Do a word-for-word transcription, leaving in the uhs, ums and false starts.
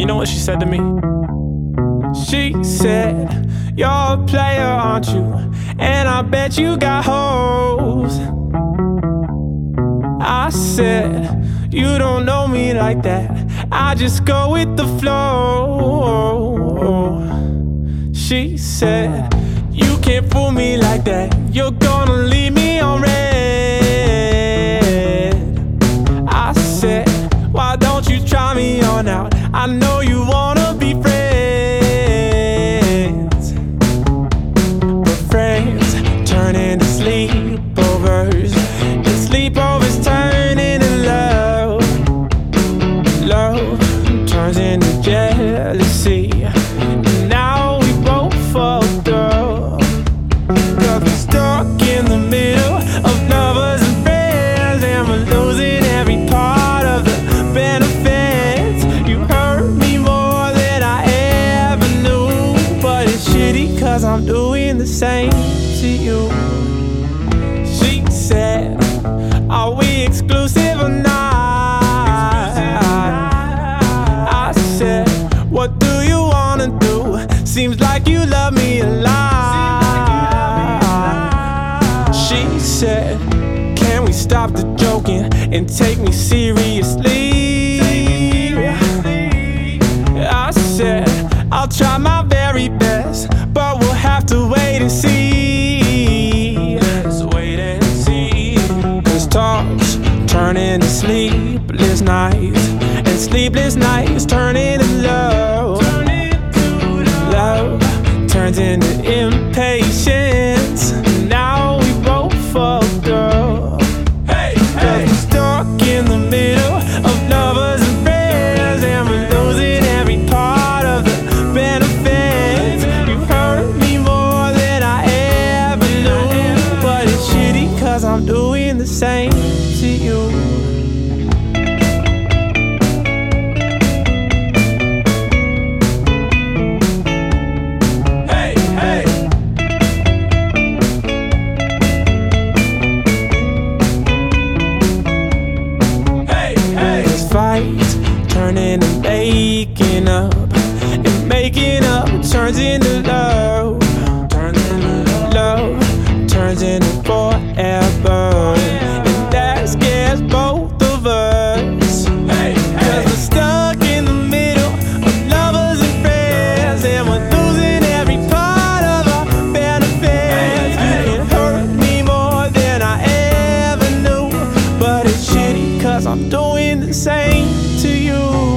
You know what she said to me? She said, "You're a player, aren't you? And I bet you got hoes." I said, "You don't know me like that. I just go with the flow." She said, "You can't fool me like that. You're gonna leave me on red." I said, "Why don't you try me on out? I know you wanna be friends." But friends turn into sleepovers, and sleepovers turn into love. Love turns into jealousy, and now we both fucked up. 'Cause we're stuck in the middle of lovers and friends, and we're losing every part of the benefits. You hurt me more than I ever knew, but it's shitty 'cause I'm doing the same to you. She said, "Are we exclusive or not?" I said, "What do you wanna do? Seems like you love me a lot." She said, "Can we stop the joking and take me seriously?" I said, "I'll try my very best, but we'll have to wait and see." Let's wait and see. 'Cause talks turn into sleepless nights, and sleepless nights turn into love. Love turns into impatience. Now we both fucked up. Hey, hey. 'Cause we're stuck in the middle of lovers and friends, and we're losing every part of the benefits. You hurt me more than I ever knew, but it's shitty 'cause I'm doing the same to you. Hey, hey. Hey, hey. This fight turn into making up, and making up turns into love. Turns into love, turns into forever, and that scares both of us. Hey, hey. 'Cause we're stuck in the middle of lovers and friends, and we're losing every part of our benefits. Hey, hey. You can hurt me more than I ever knew, but it's shitty 'cause I'm doing the same to you.